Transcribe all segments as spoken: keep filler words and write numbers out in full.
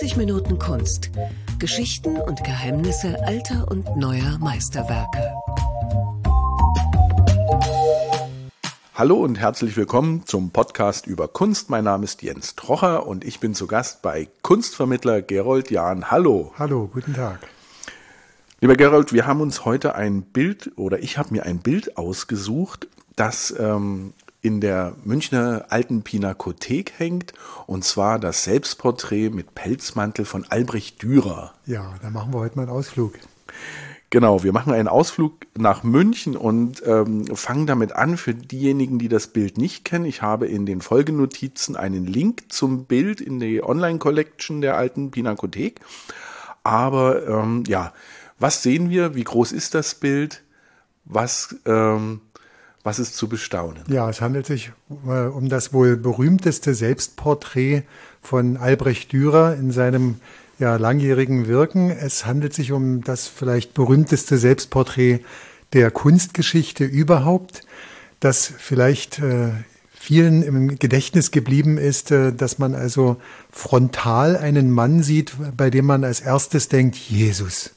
neunzig Minuten Kunst. Geschichten und Geheimnisse alter und neuer Meisterwerke. Hallo und herzlich willkommen zum Podcast über Kunst. Mein Name ist Jens Trocher und ich bin zu Gast bei Kunstvermittler Gerold Jahn. Hallo. Hallo, guten Tag. Lieber Gerold, wir haben uns heute ein Bild oder ich habe mir ein Bild ausgesucht, das ähm, in der Münchner Alten Pinakothek hängt, und zwar das Selbstporträt mit Pelzmantel von Albrecht Dürer. Ja, da machen wir heute mal einen Ausflug. Genau, wir machen einen Ausflug nach München und ähm, fangen damit an. Für diejenigen, die das Bild nicht kennen, ich habe in den Folgenotizen einen Link zum Bild in die Online-Collection der Alten Pinakothek. Aber ähm, ja, was sehen wir? Wie groß ist das Bild? Was, ähm, was ist zu bestaunen? Ja, es handelt sich äh, um das wohl berühmteste Selbstporträt von Albrecht Dürer in seinem ja, langjährigen Wirken. Es handelt sich um das vielleicht berühmteste Selbstporträt der Kunstgeschichte überhaupt, das vielleicht äh, vielen im Gedächtnis geblieben ist, äh, dass man also frontal einen Mann sieht, bei dem man als erstes denkt, Jesus.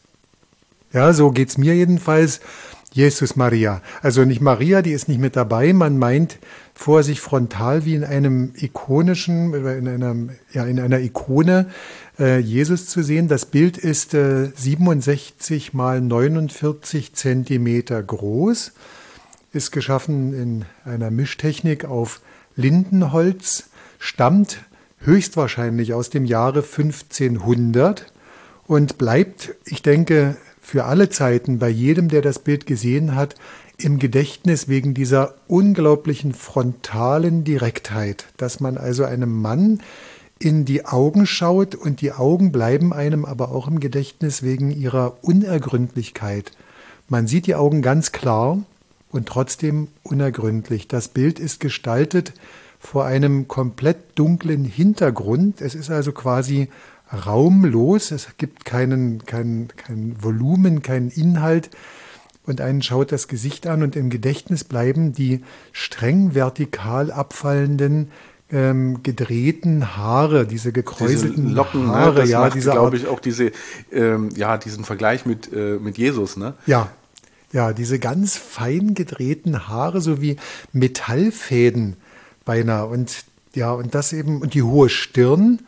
Ja, so geht's mir jedenfalls. Jesus Maria. Also nicht Maria, die ist nicht mit dabei. Man meint vor sich frontal wie in einem ikonischen, in einer, ja, in einer Ikone äh, Jesus zu sehen. Das Bild ist äh, siebenundsechzig mal neunundvierzig Zentimeter groß, ist geschaffen in einer Mischtechnik auf Lindenholz, stammt höchstwahrscheinlich aus dem Jahre fünfzehnhundert und bleibt, ich denke, für alle Zeiten bei jedem, der das Bild gesehen hat, im Gedächtnis wegen dieser unglaublichen frontalen Direktheit, dass man also einem Mann in die Augen schaut und die Augen bleiben einem aber auch im Gedächtnis wegen ihrer Unergründlichkeit. Man sieht die Augen ganz klar und trotzdem unergründlich. Das Bild ist gestaltet vor einem komplett dunklen Hintergrund. Es ist also quasi raumlos, es gibt keinen, kein, kein Volumen, keinen Inhalt und einen schaut das Gesicht an und im Gedächtnis bleiben die streng vertikal abfallenden, ähm, gedrehten Haare, diese gekräuselten diese Locken, Haare. Ne? Das ja, macht, glaube ich, auch diese, ähm, ja, diesen Vergleich mit, äh, mit Jesus, ne? Ja, ja, diese ganz fein gedrehten Haare, so wie Metallfäden beinahe und ja, und das eben, und die hohe Stirn,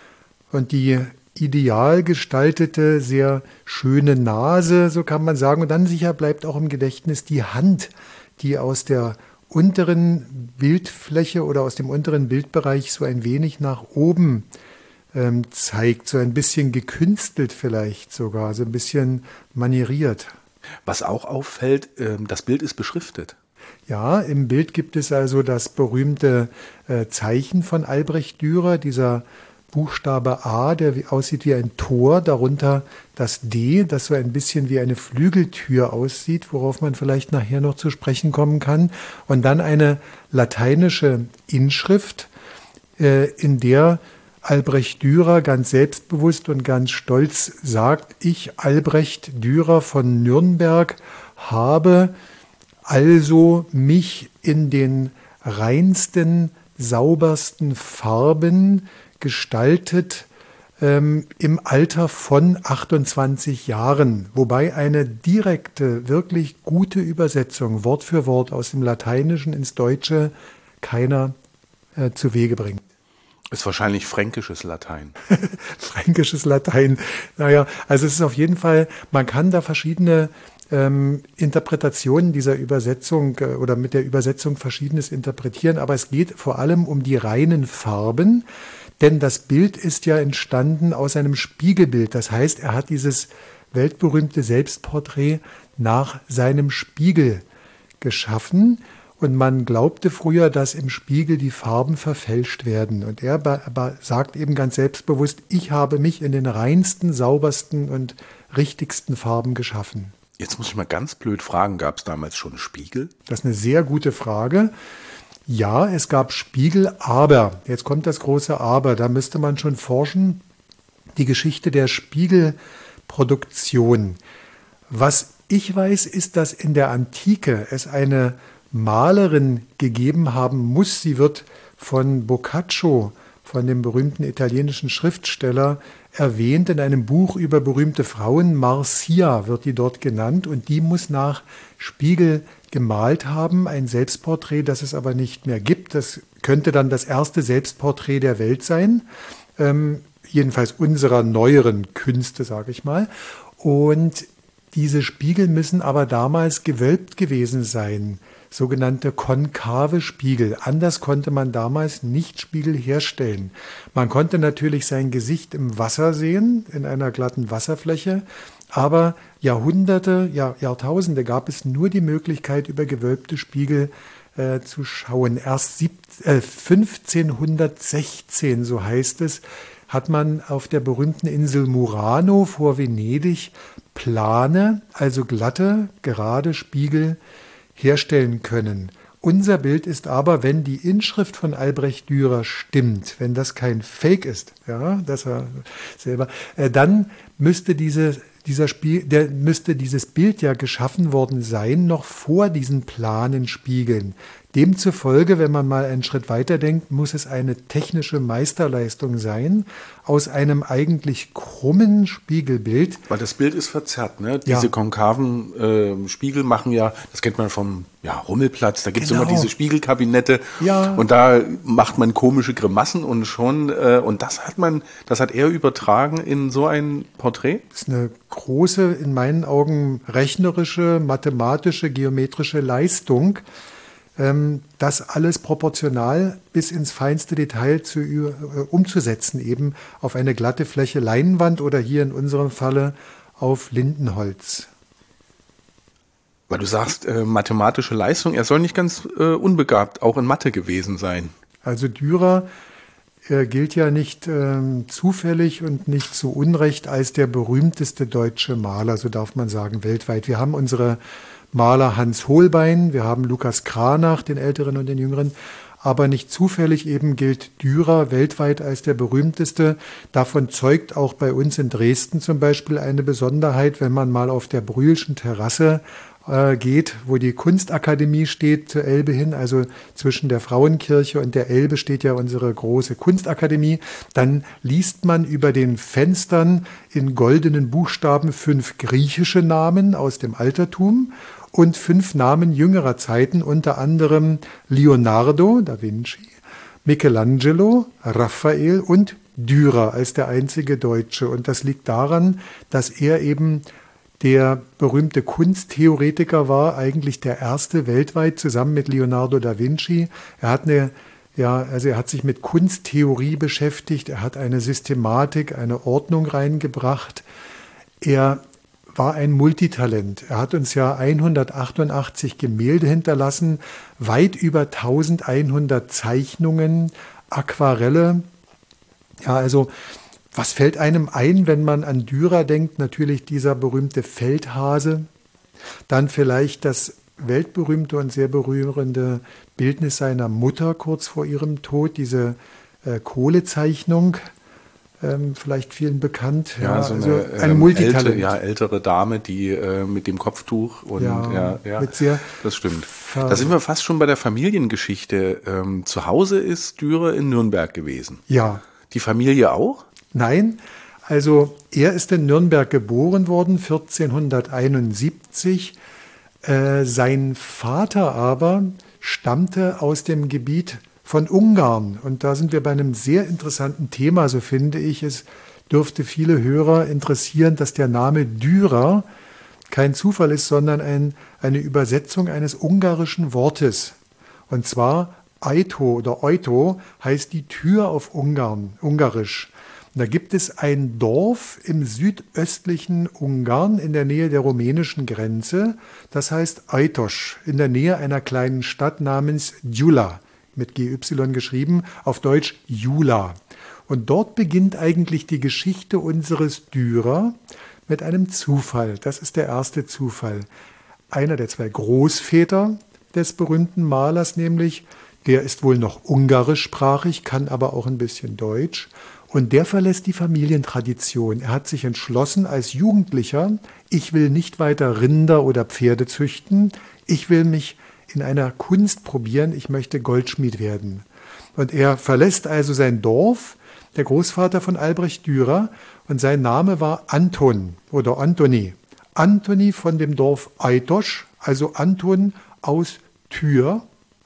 und die ideal gestaltete, sehr schöne Nase, so kann man sagen. Und dann sicher bleibt auch im Gedächtnis die Hand, die aus der unteren Bildfläche oder aus dem unteren Bildbereich so ein wenig nach oben ähm, zeigt. So ein bisschen gekünstelt vielleicht sogar, so ein bisschen manieriert. Was auch auffällt, äh, das Bild ist beschriftet. Ja, im Bild gibt es also das berühmte äh, Zeichen von Albrecht Dürer, dieser Buchstabe A, der aussieht wie ein Tor, darunter das D, das so ein bisschen wie eine Flügeltür aussieht, worauf man vielleicht nachher noch zu sprechen kommen kann. Und dann eine lateinische Inschrift, äh, in der Albrecht Dürer ganz selbstbewusst und ganz stolz sagt, ich, Albrecht Dürer von Nürnberg, habe also mich in den reinsten, saubersten Farben gestaltet ähm, im Alter von achtundzwanzig Jahren, wobei eine direkte, wirklich gute Übersetzung Wort für Wort aus dem Lateinischen ins Deutsche keiner äh, zu Wege bringt. Ist wahrscheinlich fränkisches Latein. Fränkisches Latein. Naja, also es ist auf jeden Fall, man kann da verschiedene ähm, Interpretationen dieser Übersetzung äh, oder mit der Übersetzung Verschiedenes interpretieren, aber es geht vor allem um die reinen Farben. Denn das Bild ist ja entstanden aus einem Spiegelbild. Das heißt, er hat dieses weltberühmte Selbstporträt nach seinem Spiegel geschaffen. Und man glaubte früher, dass im Spiegel die Farben verfälscht werden. Und er aber sagt eben ganz selbstbewusst, ich habe mich in den reinsten, saubersten und richtigsten Farben geschaffen. Jetzt muss ich mal ganz blöd fragen, gab es damals schon Spiegel? Das ist eine sehr gute Frage. Ja, es gab Spiegel, aber, jetzt kommt das große Aber, da müsste man schon forschen, die Geschichte der Spiegelproduktion. Was ich weiß, ist, dass in der Antike es eine Malerin gegeben haben muss, sie wird von Boccaccio von dem berühmten italienischen Schriftsteller erwähnt in einem Buch über berühmte Frauen. Marcia wird die dort genannt und die muss nach Spiegel gemalt haben, ein Selbstporträt, das es aber nicht mehr gibt. Das könnte dann das erste Selbstporträt der Welt sein, ähm, jedenfalls unserer neueren Künste, sage ich mal. Und diese Spiegel müssen aber damals gewölbt gewesen sein, sogenannte konkave Spiegel. Anders konnte man damals nicht Spiegel herstellen. Man konnte natürlich sein Gesicht im Wasser sehen, in einer glatten Wasserfläche, aber Jahrhunderte, ja, Jahrtausende gab es nur die Möglichkeit, über gewölbte Spiegel äh, zu schauen. Erst sieb, äh, fünfzehnhundertsechzehn, so heißt es, hat man auf der berühmten Insel Murano vor Venedig plane, also glatte, gerade Spiegel herstellen können. Unser Bild ist aber, wenn die Inschrift von Albrecht Dürer stimmt, wenn das kein Fake ist, ja, dass er selber, äh, dann müsste diese Dieser Spiel, der müsste dieses Bild ja geschaffen worden sein, noch vor diesen planen Spiegeln. Demzufolge, wenn man mal einen Schritt weiter denkt, muss es eine technische Meisterleistung sein, aus einem eigentlich krummen Spiegelbild. Weil das Bild ist verzerrt, ne? Ja. Diese konkaven äh, Spiegel machen ja, das kennt man vom ja, Rummelplatz, da gibt es Genau. immer diese Spiegelkabinette Ja. und da macht man komische Grimassen und schon, äh, und das hat man, das hat er übertragen in so ein Porträt? Das ist eine große, in meinen Augen rechnerische, mathematische, geometrische Leistung, ähm, das alles proportional bis ins feinste Detail zu, äh, umzusetzen, eben auf eine glatte Fläche Leinwand oder hier in unserem Falle auf Lindenholz. Weil du sagst, äh, mathematische Leistung, er soll nicht ganz äh, unbegabt auch in Mathe gewesen sein. Also Dürer äh, gilt ja nicht ähm, zufällig und nicht zu Unrecht als der berühmteste deutsche Maler, so darf man sagen, weltweit. Wir haben unsere Maler Hans Holbein, wir haben Lukas Cranach, den Älteren und den Jüngeren, aber nicht zufällig eben gilt Dürer weltweit als der berühmteste. Davon zeugt auch bei uns in Dresden zum Beispiel eine Besonderheit, wenn man mal auf der Brühlschen Terrasse äh, geht, wo die Kunstakademie steht, zur Elbe hin, also zwischen der Frauenkirche und der Elbe steht ja unsere große Kunstakademie, dann liest man über den Fenstern in goldenen Buchstaben fünf griechische Namen aus dem Altertum und fünf Namen jüngerer Zeiten, unter anderem Leonardo da Vinci, Michelangelo, Raphael und Dürer als der einzige Deutsche. Und das liegt daran, dass er eben der berühmte Kunsttheoretiker war, eigentlich der erste weltweit, zusammen mit Leonardo da Vinci. Er hat eine, ja, also er hat sich mit Kunsttheorie beschäftigt, er hat eine Systematik, eine Ordnung reingebracht. Er war ein Multitalent. Er hat uns ja hundertachtundachtzig Gemälde hinterlassen, weit über elfhundert Zeichnungen, Aquarelle. Ja, also was fällt einem ein, wenn man an Dürer denkt? Natürlich dieser berühmte Feldhase. Dann vielleicht das weltberühmte und sehr berührende Bildnis seiner Mutter kurz vor ihrem Tod, diese äh, Kohlezeichnung. Ähm, vielleicht vielen bekannt. Ja, ja, so eine, also ein ähm, Multitalent. Älte, ja, ältere Dame, die äh, mit dem Kopftuch und Ja, ja, ja, mit sehr das stimmt. ver- Da sind wir fast schon bei der Familiengeschichte. Ähm, zu Hause ist Dürer in Nürnberg gewesen. Ja, Die Familie auch? nein. Also er ist in Nürnberg geboren worden, vierzehnhunderteinundsiebzig. Äh, sein Vater aber stammte aus dem Gebiet von Ungarn. Und da sind wir bei einem sehr interessanten Thema, so finde ich. Es dürfte viele Hörer interessieren, dass der Name Dürer kein Zufall ist, sondern ein, eine Übersetzung eines ungarischen Wortes. Und zwar Aito oder Oito heißt die Tür auf Ungarn, Ungarisch. Und da gibt es ein Dorf im südöstlichen Ungarn in der Nähe der rumänischen Grenze. Das heißt Aitos, in der Nähe einer kleinen Stadt namens Gyula, mit G Y geschrieben, auf Deutsch Jula. Und dort beginnt eigentlich die Geschichte unseres Dürer mit einem Zufall. Das ist der erste Zufall. Einer der zwei Großväter des berühmten Malers nämlich, der ist wohl noch ungarischsprachig, kann aber auch ein bisschen Deutsch. Und der verlässt die Familientradition. Er hat sich entschlossen als Jugendlicher, ich will nicht weiter Rinder oder Pferde züchten, ich will mich in einer Kunst probieren, ich möchte Goldschmied werden. Und er verlässt also sein Dorf, der Großvater von Albrecht Dürer, und sein Name war Anton oder Antoni. Antoni von dem Dorf Eitosch, also Anton aus Tür,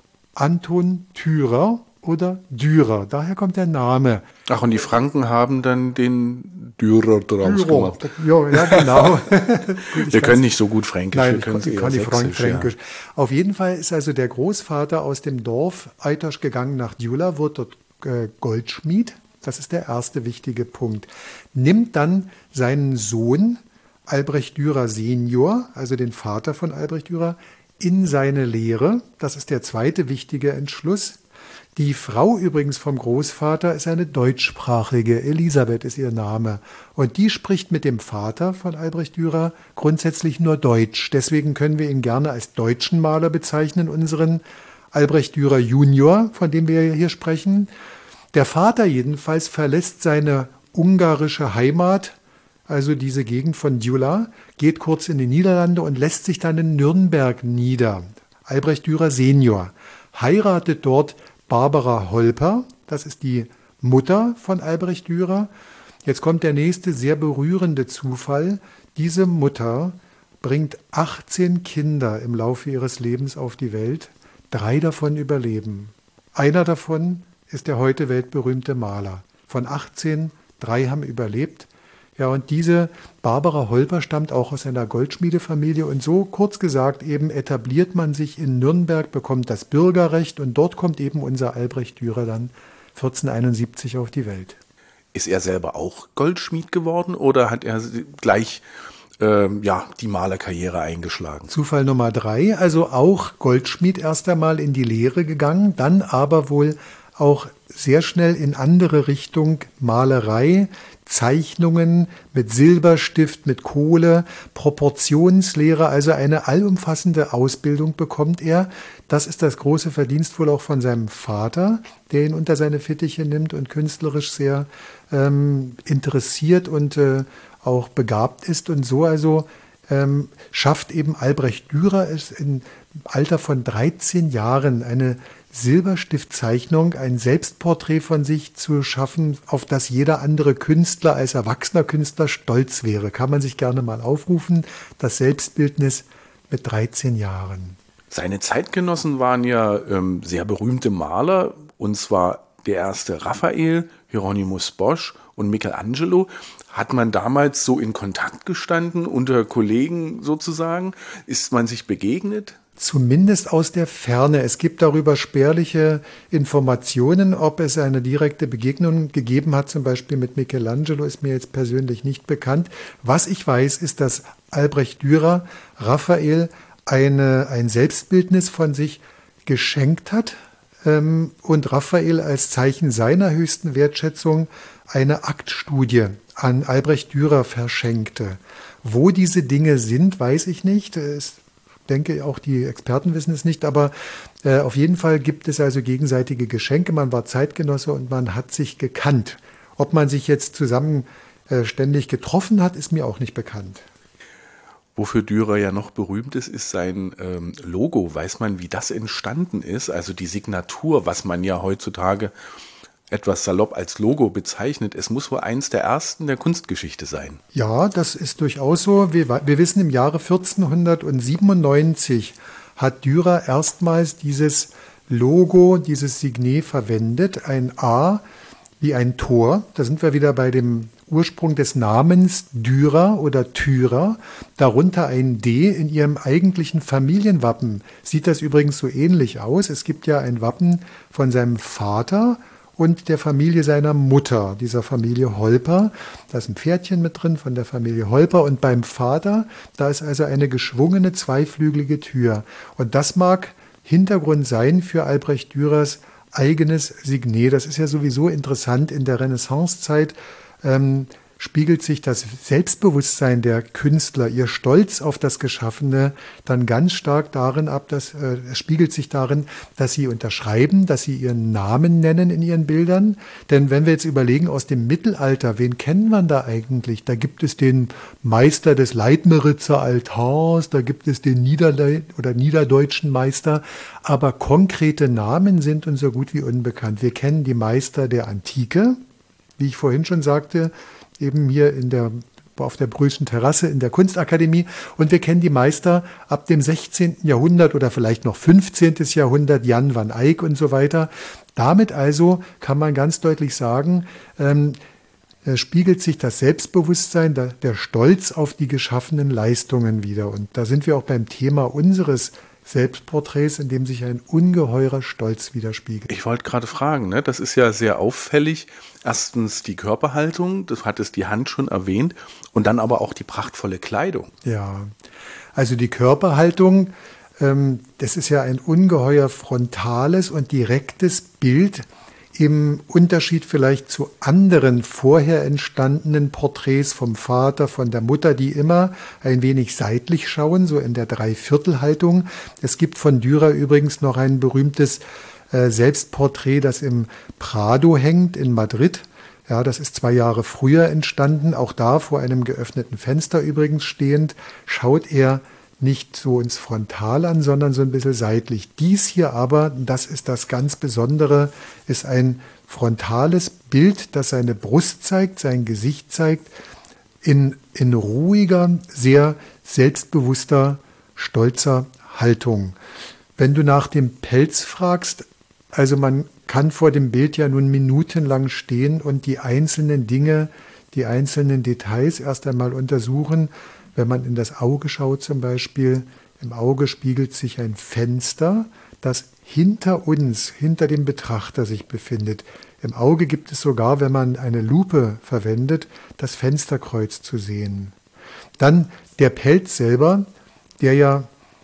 Anton Thürer oder Dürer. Daher kommt der Name. Ach, und die Franken haben dann den Dürer draus Dürer. gemacht. Ja, ja, genau. Gut, wir können nicht so gut Fränkisch. Nein, wir können ich kann nicht Sächsisch, Fränkisch. Ja. Auf jeden Fall ist also der Großvater aus dem Dorf Eitosch gegangen nach Djula, wird dort äh, Goldschmied. Das ist der erste wichtige Punkt. Nimmt dann seinen Sohn Albrecht Dürer Senior, also den Vater von Albrecht Dürer, in seine Lehre. Das ist der zweite wichtige Entschluss. Die Frau übrigens vom Großvater ist eine deutschsprachige, Elisabeth ist ihr Name. Und die spricht mit dem Vater von Albrecht Dürer grundsätzlich nur Deutsch. Deswegen können wir ihn gerne als deutschen Maler bezeichnen, unseren Albrecht Dürer Junior, von dem wir hier sprechen. Der Vater jedenfalls verlässt seine ungarische Heimat, also diese Gegend von Djula, geht kurz in die Niederlande und lässt sich dann in Nürnberg nieder. Albrecht Dürer Senior heiratet dort Barbara Holper, das ist die Mutter von Albrecht Dürer. Jetzt kommt der nächste sehr berührende Zufall. Diese Mutter bringt achtzehn Kinder im Laufe ihres Lebens auf die Welt. Drei davon überleben. Einer davon ist der heute weltberühmte Maler. Von achtzehn, drei haben überlebt. Ja, und diese Barbara Holper stammt auch aus einer Goldschmiedefamilie und so, kurz gesagt, eben etabliert man sich in Nürnberg, bekommt das Bürgerrecht und dort kommt eben unser Albrecht Dürer dann vierzehnhunderteinundsiebzig auf die Welt. Ist er selber auch Goldschmied geworden oder hat er gleich ähm, ja, die Malerkarriere eingeschlagen? Zufall Nummer drei, also auch Goldschmied erst einmal in die Lehre gegangen, dann aber wohl auch sehr schnell in andere Richtung Malerei, Zeichnungen mit Silberstift, mit Kohle, Proportionslehre, also eine allumfassende Ausbildung bekommt er. Das ist das große Verdienst wohl auch von seinem Vater, der ihn unter seine Fittiche nimmt und künstlerisch sehr ähm, interessiert und äh, auch begabt ist. Und so also ähm, schafft eben Albrecht Dürer es im Alter von dreizehn Jahren eine Silberstiftzeichnung, ein Selbstporträt von sich zu schaffen, auf das jeder andere Künstler als erwachsener Künstler stolz wäre. Kann man sich gerne mal aufrufen, das Selbstbildnis mit dreizehn Jahren. Seine Zeitgenossen waren ja ähm, sehr berühmte Maler, und zwar der erste Raphael, Hieronymus Bosch und Michelangelo. Hat man damals so in Kontakt gestanden, unter Kollegen sozusagen? Ist man sich begegnet? Zumindest aus der Ferne. Es gibt darüber spärliche Informationen. Ob es eine direkte Begegnung gegeben hat, zum Beispiel mit Michelangelo, ist mir jetzt persönlich nicht bekannt. Was ich weiß, ist, dass Albrecht Dürer Raphael eine, ein Selbstbildnis von sich geschenkt hat ähm, und Raphael als Zeichen seiner höchsten Wertschätzung eine Aktstudie an Albrecht Dürer verschenkte. Wo diese Dinge sind, weiß ich nicht. Es Ich denke, auch die Experten wissen es nicht, aber äh, auf jeden Fall gibt es also gegenseitige Geschenke. Man war Zeitgenosse und man hat sich gekannt. Ob man sich jetzt zusammen äh, ständig getroffen hat, ist mir auch nicht bekannt. Wofür Dürer ja noch berühmt ist, ist sein ähm, Logo. Weiß man, wie das entstanden ist? Also die Signatur, was man ja heutzutage etwas salopp als Logo bezeichnet. Es muss wohl eins der ersten der Kunstgeschichte sein. Ja, das ist durchaus so. Wir, wir wissen, im Jahre vierzehnhundertsiebenundneunzig hat Dürer erstmals dieses Logo, dieses Signet verwendet. Ein A wie ein Tor. Da sind wir wieder bei dem Ursprung des Namens Dürer oder Thürer. Darunter ein D in ihrem eigentlichen Familienwappen. Sieht das übrigens so ähnlich aus. Es gibt ja ein Wappen von seinem Vater und der Familie seiner Mutter, dieser Familie Holper. Da ist ein Pferdchen mit drin von der Familie Holper. Und beim Vater, da ist also eine geschwungene zweiflügelige Tür. Und das mag Hintergrund sein für Albrecht Dürers eigenes Signet. Das ist ja sowieso interessant. In der Renaissancezeit ähm, spiegelt sich das Selbstbewusstsein der Künstler, ihr Stolz auf das Geschaffene dann ganz stark darin ab, dass äh, es spiegelt sich darin, dass sie unterschreiben, dass sie ihren Namen nennen in ihren Bildern. Denn wenn wir jetzt überlegen, aus dem Mittelalter, wen kennen wir da eigentlich? Da gibt es den Meister des Leitmeritzer Altars, da gibt es den Niederle- oder niederdeutschen Meister, aber konkrete Namen sind uns so gut wie unbekannt. Wir kennen die Meister der Antike, wie ich vorhin schon sagte, eben hier in der, auf der Brühlschen Terrasse in der Kunstakademie. Und wir kennen die Meister ab dem sechzehnten Jahrhundert oder vielleicht noch fünfzehnten Jahrhundert, Jan van Eyck und so weiter. Damit also kann man ganz deutlich sagen, ähm, spiegelt sich das Selbstbewusstsein, der, der Stolz auf die geschaffenen Leistungen wider. Und da sind wir auch beim Thema unseres Selbstporträts, in dem sich ein ungeheurer Stolz widerspiegelt. Ich wollte gerade fragen, ne? Das ist ja sehr auffällig. Erstens die Körperhaltung, das hat es die Hand schon erwähnt, und dann aber auch die prachtvolle Kleidung. Ja, also die Körperhaltung, ähm, das ist ja ein ungeheuer frontales und direktes Bild, im Unterschied vielleicht zu anderen vorher entstandenen Porträts vom Vater, von der Mutter, die immer ein wenig seitlich schauen, so in der Dreiviertelhaltung. Es gibt von Dürer übrigens noch ein berühmtes äh, Selbstporträt, das im Prado hängt in Madrid. Ja, das ist zwei Jahre früher entstanden. Auch da vor einem geöffneten Fenster übrigens stehend, schaut er nicht so ins Frontal an, sondern so ein bisschen seitlich. Dies hier aber, das ist das ganz Besondere, ist ein frontales Bild, das seine Brust zeigt, sein Gesicht zeigt, in, in ruhiger, sehr selbstbewusster, stolzer Haltung. Wenn du nach dem Pelz fragst, also man kann vor dem Bild ja nun minutenlang stehen und die einzelnen Dinge, die einzelnen Details erst einmal untersuchen. Wenn man in das Auge schaut zum Beispiel, im Auge spiegelt sich ein Fenster, das hinter uns, hinter dem Betrachter sich befindet. Im Auge gibt es sogar, wenn man eine Lupe verwendet, das Fensterkreuz zu sehen. Dann der Pelz selber, der ja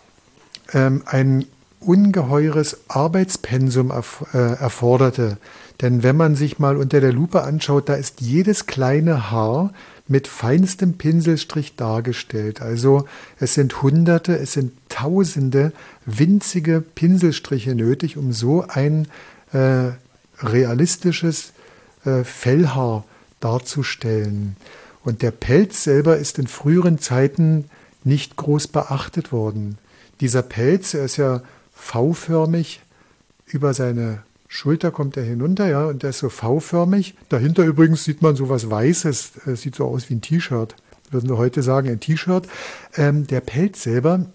ähm, ein ungeheures Arbeitspensum erf- äh, erforderte. Denn wenn man sich mal unter der Lupe anschaut, da ist jedes kleine Haar mit feinstem Pinselstrich dargestellt. Also es sind Hunderte, es sind Tausende winzige Pinselstriche nötig, um so ein äh, realistisches äh, Fellhaar darzustellen. Und der Pelz selber ist in früheren Zeiten nicht groß beachtet worden. Dieser Pelz, er ist ja V-förmig, über seine Schulter kommt er hinunter, ja, und der ist so V-förmig. Dahinter übrigens sieht man so was Weißes, das sieht so aus wie ein T-Shirt. Würden wir heute sagen, ein T-Shirt. Ähm, der Pelz selber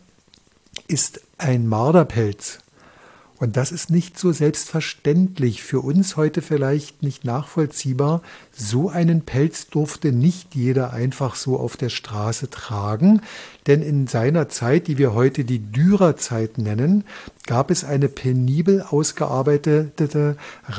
ist ein Marderpelz. Und das ist nicht so selbstverständlich, für uns heute vielleicht nicht nachvollziehbar. So einen Pelz durfte nicht jeder einfach so auf der Straße tragen, denn in seiner Zeit, die wir heute die Dürerzeit nennen, gab es eine penibel ausgearbeitete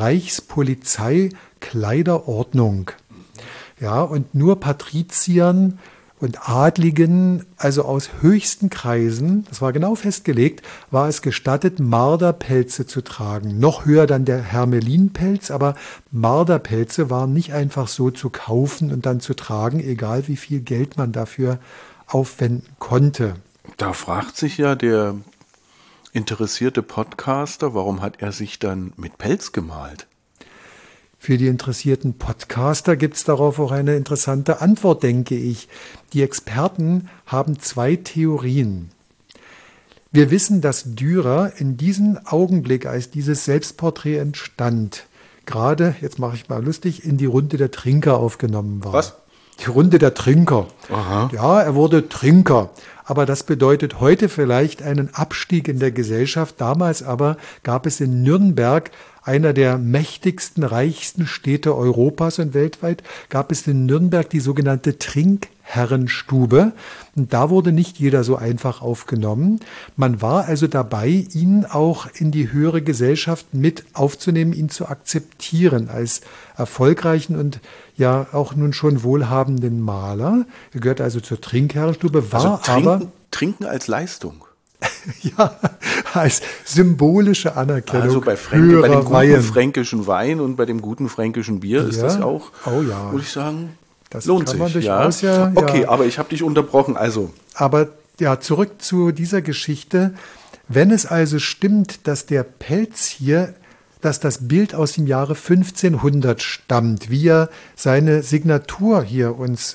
Reichspolizeikleiderordnung. Ja, und nur Patriziern und Adligen, also aus höchsten Kreisen, das war genau festgelegt, war es gestattet, Marderpelze zu tragen. Noch höher dann der Hermelinpelz, aber Marderpelze waren nicht einfach so zu kaufen und dann zu tragen, egal wie viel Geld man dafür aufwenden konnte. Da fragt sich ja der interessierte Podcaster, warum hat er sich dann mit Pelz gemalt? Für die interessierten Podcaster gibt es darauf auch eine interessante Antwort, denke ich. Die Experten haben zwei Theorien. Wir wissen, dass Dürer in diesem Augenblick, als dieses Selbstporträt entstand, gerade, jetzt mache ich mal lustig, in die Runde der Trinker aufgenommen war. Was? Die Runde der Trinker. Aha. Ja, er wurde Trinker. Aber das bedeutet heute vielleicht einen Abstieg in der Gesellschaft. Damals aber gab es in Nürnberg, einer der mächtigsten, reichsten Städte Europas und weltweit, gab es in Nürnberg die sogenannte Trinkherrenstube. Und da wurde nicht jeder so einfach aufgenommen. Man war also dabei, ihn auch in die höhere Gesellschaft mit aufzunehmen, ihn zu akzeptieren als erfolgreichen und ja auch nun schon wohlhabenden Maler. Er gehört also zur Trinkherrenstube, war also trinken, aber... Trinken als Leistung. Ja, als symbolische Anerkennung. Also bei, Fränke, bei dem guten Wein. fränkischen Wein und bei dem guten fränkischen Bier ist Ja. das auch, Oh ja. würde ich sagen, Das Lohnt kann sich, man durchaus ja. ja. Okay, ja. aber ich habe dich unterbrochen, also. Aber ja, zurück zu dieser Geschichte. Wenn es also stimmt, dass der Pelz hier, dass das Bild aus dem Jahre fünfzehnhundert stammt, wie er seine Signatur hier uns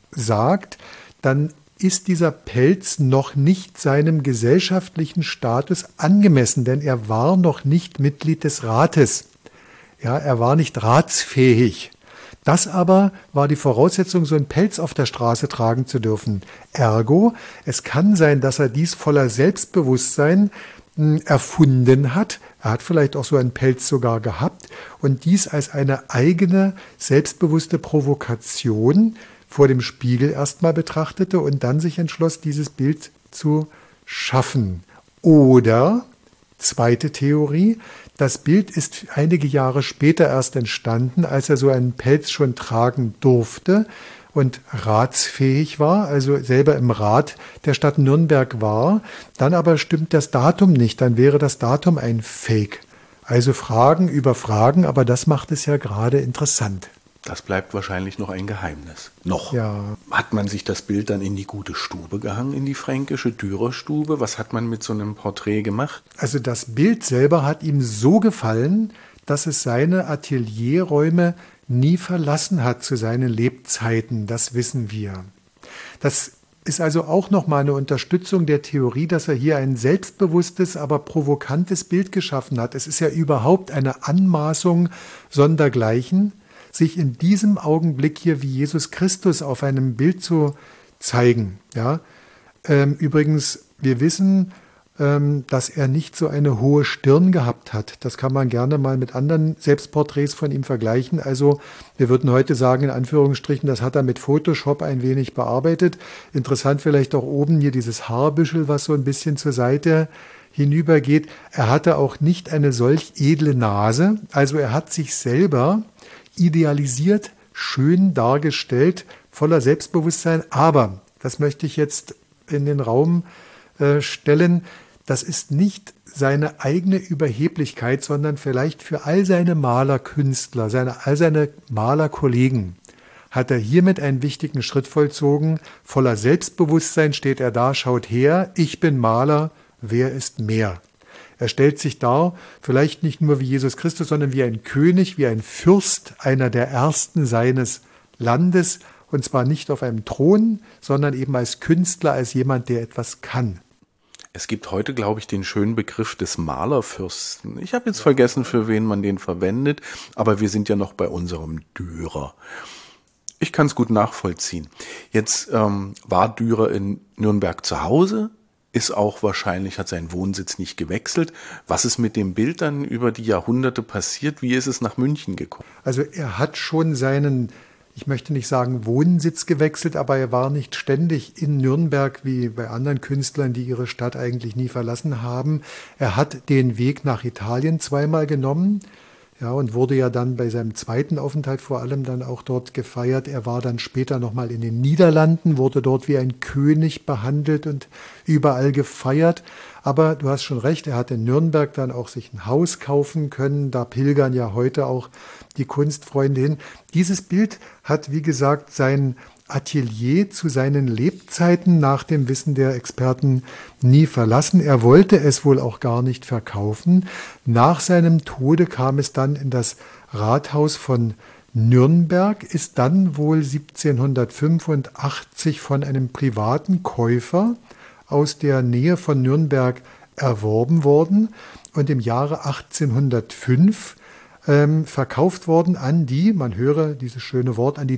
sagt, dann ist dieser Pelz noch nicht seinem gesellschaftlichen Status angemessen, denn er war noch nicht Mitglied des Rates. Ja, er war nicht ratsfähig. Das aber war die Voraussetzung, so einen Pelz auf der Straße tragen zu dürfen. Ergo, es kann sein, dass er dies voller Selbstbewusstsein mh, erfunden hat. Er hat vielleicht auch so einen Pelz sogar gehabt und dies als eine eigene, selbstbewusste Provokation vor dem Spiegel erstmal betrachtete und dann sich entschloss, dieses Bild zu schaffen. Oder, zweite Theorie, das Bild ist einige Jahre später erst entstanden, als er so einen Pelz schon tragen durfte und ratsfähig war, also selber im Rat der Stadt Nürnberg war. Dann aber stimmt das Datum nicht, dann wäre das Datum ein Fake. Also Fragen über Fragen, aber das macht es ja gerade interessant. Das bleibt wahrscheinlich noch ein Geheimnis. Noch. Ja. Hat man sich das Bild dann in die gute Stube gehangen, in die fränkische Dürerstube? Was hat man mit so einem Porträt gemacht? Also das Bild selber hat ihm so gefallen, dass es seine Atelierräume nie verlassen hat zu seinen Lebzeiten. Das wissen wir. Das ist also auch nochmal eine Unterstützung der Theorie, dass er hier ein selbstbewusstes, aber provokantes Bild geschaffen hat. Es ist ja überhaupt eine Anmaßung sondergleichen, sich in diesem Augenblick hier wie Jesus Christus auf einem Bild zu zeigen. Ja? Ähm, übrigens, wir wissen, ähm, dass er nicht so eine hohe Stirn gehabt hat. Das kann man gerne mal mit anderen Selbstporträts von ihm vergleichen. Also wir würden heute sagen, in Anführungsstrichen, das hat er mit Photoshop ein wenig bearbeitet. Interessant vielleicht auch oben hier dieses Haarbüschel, was so ein bisschen zur Seite hinübergeht. Er hatte auch nicht eine solch edle Nase. Also er hat sich selber idealisiert, schön dargestellt, voller Selbstbewusstsein. Aber, das möchte ich jetzt in den Raum äh, stellen, das ist nicht seine eigene Überheblichkeit, sondern vielleicht für all seine Malerkünstler, seine, all seine Malerkollegen hat er hiermit einen wichtigen Schritt vollzogen. Voller Selbstbewusstsein steht er da, schaut her, ich bin Maler, wer ist mehr? Er stellt sich dar, vielleicht nicht nur wie Jesus Christus, sondern wie ein König, wie ein Fürst, einer der Ersten seines Landes, und zwar nicht auf einem Thron, sondern eben als Künstler, als jemand, der etwas kann. Es gibt heute, glaube ich, den schönen Begriff des Malerfürsten. Ich habe jetzt vergessen, für wen man den verwendet, aber wir sind ja noch bei unserem Dürer. Ich kann es gut nachvollziehen. Jetzt ähm, war Dürer in Nürnberg zu Hause, ist auch wahrscheinlich, hat seinen Wohnsitz nicht gewechselt. Was ist mit dem Bild dann über die Jahrhunderte passiert? Wie ist es nach München gekommen? Also er hat schon seinen, ich möchte nicht sagen Wohnsitz gewechselt, aber er war nicht ständig in Nürnberg wie bei anderen Künstlern, die ihre Stadt eigentlich nie verlassen haben. Er hat den Weg nach Italien zweimal genommen. Ja, und wurde ja dann bei seinem zweiten Aufenthalt vor allem dann auch dort gefeiert. Er war dann später nochmal in den Niederlanden, wurde dort wie ein König behandelt und überall gefeiert. Aber du hast schon recht, er hat in Nürnberg dann auch sich ein Haus kaufen können. Da pilgern ja heute auch die Kunstfreunde hin. Dieses Bild hat, wie gesagt, sein Atelier zu seinen Lebzeiten nach dem Wissen der Experten nie verlassen. Er wollte es wohl auch gar nicht verkaufen. Nach seinem Tode kam es dann in das Rathaus von Nürnberg, ist dann wohl siebzehnhundertfünfundachtzig von einem privaten Käufer aus der Nähe von Nürnberg erworben worden und im Jahre achtzehnhundertfünf Ähm, verkauft worden an die, man höre dieses schöne Wort, an die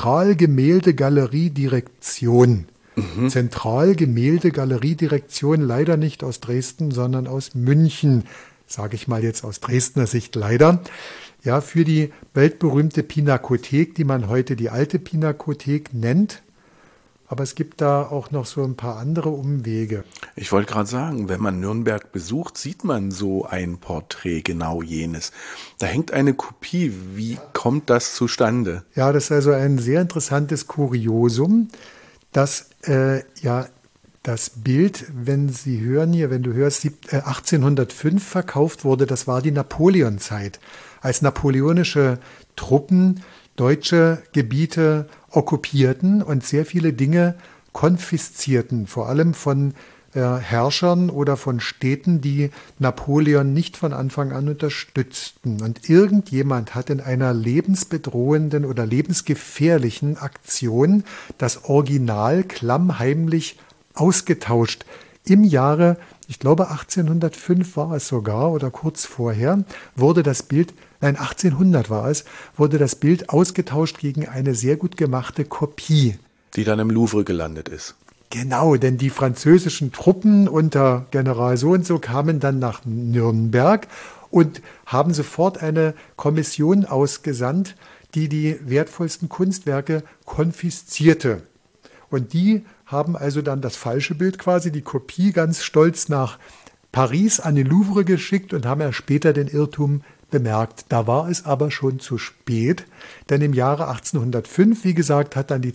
Zentralgemälde-Galerie-Direktion. Mhm. Zentralgemälde-Galerie-Direktion, leider nicht aus Dresden, sondern aus München, sage ich mal jetzt aus Dresdner Sicht leider. Ja, für die weltberühmte Pinakothek, die man heute die alte Pinakothek nennt. Aber es gibt da auch noch so ein paar andere Umwege. Ich wollte gerade sagen, wenn man Nürnberg besucht, sieht man so ein Porträt, genau jenes. Da hängt eine Kopie. Wie kommt das zustande? Ja, das ist also ein sehr interessantes Kuriosum, dass äh, ja das Bild, wenn Sie hören hier, wenn du hörst, achtzehnhundertfünf verkauft wurde, das war die Napoleonzeit, als napoleonische Truppen deutsche Gebiete okkupierten und sehr viele Dinge konfiszierten, vor allem von äh, Herrschern oder von Städten, die Napoleon nicht von Anfang an unterstützten. Und irgendjemand hat in einer lebensbedrohenden oder lebensgefährlichen Aktion das Original klammheimlich ausgetauscht. Im Jahre, ich glaube achtzehnhundertfünf war es sogar oder kurz vorher, wurde das Bild, nein achtzehnhundert war es, wurde das Bild ausgetauscht gegen eine sehr gut gemachte Kopie. Die dann im Louvre gelandet ist. Genau, denn die französischen Truppen unter General so und so kamen dann nach Nürnberg und haben sofort eine Kommission ausgesandt, die die wertvollsten Kunstwerke konfiszierte. Und die haben also dann das falsche Bild quasi, die Kopie ganz stolz nach Paris an den Louvre geschickt und haben ja später den Irrtum bemerkt. Da war es aber schon zu spät, denn im Jahre achtzehnhundertfünf, wie gesagt, hat dann die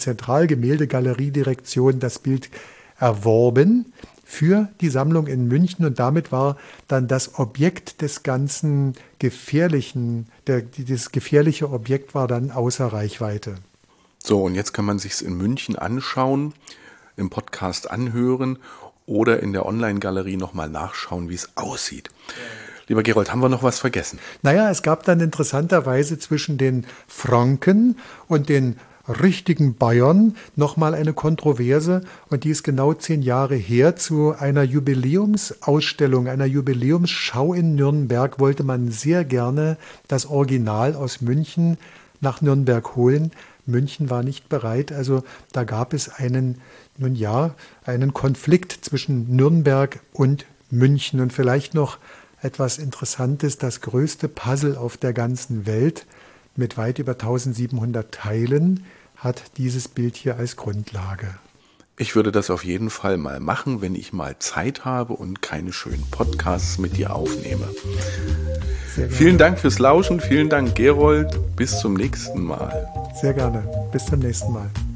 Zentralgemäldegalerie-Direktion das Bild erworben für die Sammlung in München und damit war dann das Objekt des ganzen gefährlichen, der, das gefährliche Objekt war dann außer Reichweite. So, und jetzt kann man sich's in München anschauen, im Podcast anhören oder in der Online-Galerie nochmal nachschauen, wie es aussieht. Lieber Gerold, haben wir noch was vergessen? Naja, es gab dann interessanterweise zwischen den Franken und den richtigen Bayern nochmal eine Kontroverse und die ist genau zehn Jahre her. Zu einer Jubiläumsausstellung, einer Jubiläumsschau in Nürnberg wollte man sehr gerne das Original aus München nach Nürnberg holen. München war nicht bereit, also da gab es einen, nun ja, einen Konflikt zwischen Nürnberg und München und vielleicht noch etwas Interessantes, das größte Puzzle auf der ganzen Welt mit weit über tausendsiebenhundert Teilen hat dieses Bild hier als Grundlage. Ich würde das auf jeden Fall mal machen, wenn ich mal Zeit habe und keine schönen Podcasts mit dir aufnehme. Vielen Dank fürs Lauschen, vielen Dank Gerold, bis zum nächsten Mal. Sehr gerne, bis zum nächsten Mal.